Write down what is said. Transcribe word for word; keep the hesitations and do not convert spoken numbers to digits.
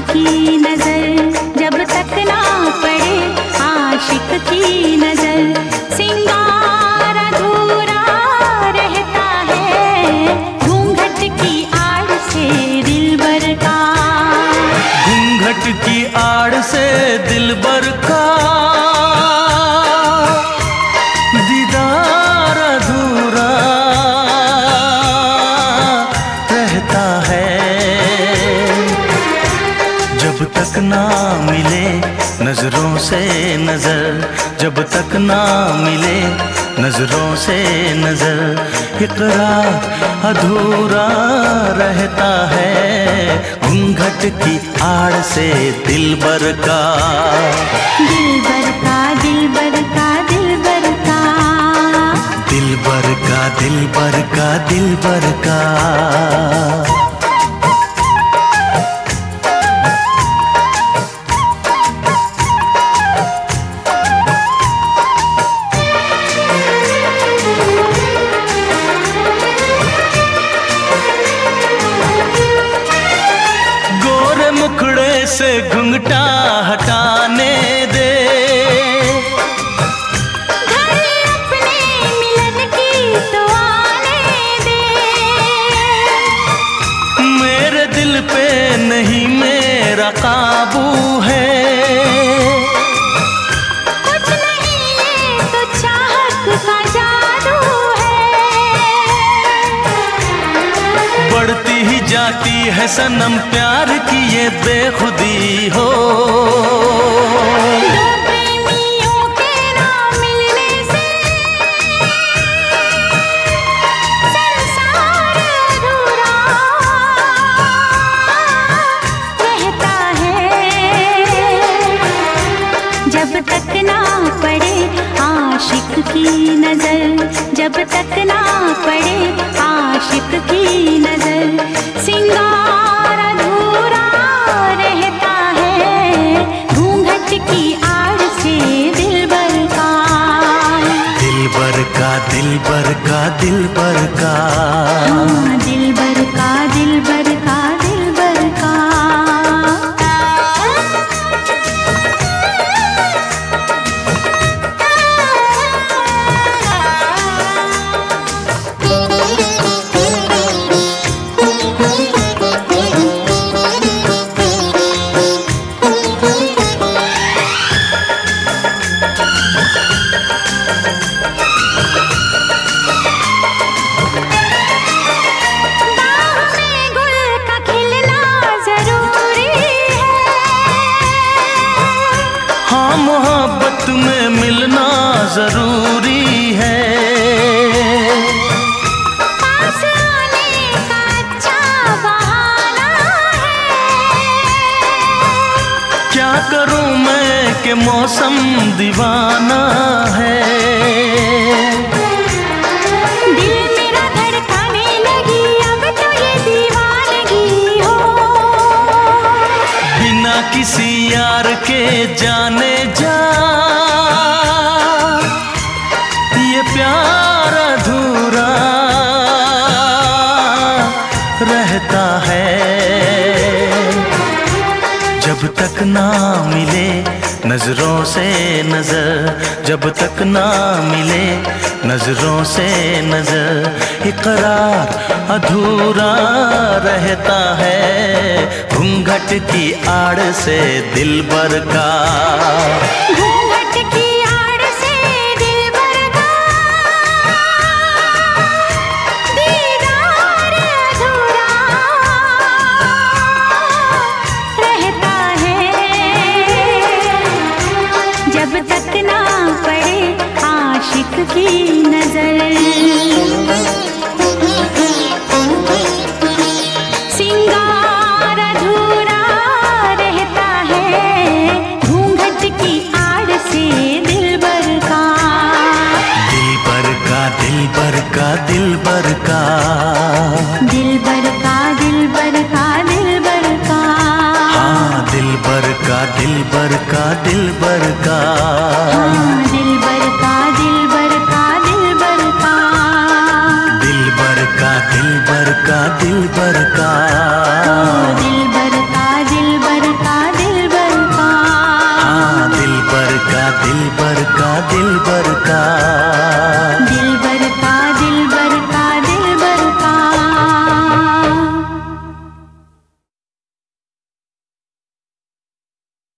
की नजर, जब तक ना पड़े आशिक की नजर। सिंगार अधूरा रहता है घूंघट की आड़ से दिलबर का। घूंघट की आड़ से दिलबर का दीदार अधूरा रहता है। जब तक ना मिले नजरों से नजर, जब तक ना मिले नजरों से नजर, इकरार अधूरा रहता है घूंघट की आड़ से दिलबर का। दिलबर का दिलबर का दिलबर का दिलबर का दिलबर का दिलबर का। मुखड़े से घुंघटा हटाने दे, घर अपने मिलन की तो आने दे। मेरे दिल पे नहीं मेरा काबू है, कुछ नहीं ये तो चाहत का जादू है। बढ़ती ही जाती है सनम प्यार की ये बेखुदी हो। दो प्रेमियों के ना मिलने से संसार अधूरा रहता है। जब तक ना पड़े आशिक की नजर, जब तक ना पड़े आशिक की नजर। सिंगार अधूरा रहता है घूंघट की आड़ से दिलबर का। दिलबर का दिलबर का दिलबर का। हाँ, दिलबर का दिलबर का दिलबर का। हाँ, मोहब्बत में मिलना जरूरी है। पास आने का अच्छा बहाना है। क्या करूं मैं कि मौसम दीवाना है। दिल मेरा धड़काने लगी अब तो ये दीवानगी हो। बिना किसी यार के जाने जा ये प्यार अधूरा रहता है। जब तक ना मिले नजरों से नजर, जब तक ना मिले नजरों से नजर, इकरार अधूरा रहता है घूंघट की आड़ से दिलबर का। घूंघट की आड़ से दिलबर का दीदार अधूरा रहता है। जब तक ना पड़े आशिक की नजर। सिंगार अधूरा रहता है घूंघट की आड़ से दिलबर का। दिलबर का दिलबर का दिलबर का। दिलबर का दिलबर का दिलबर का। हाँ, दिलबर का दिलबर का दिलबर का।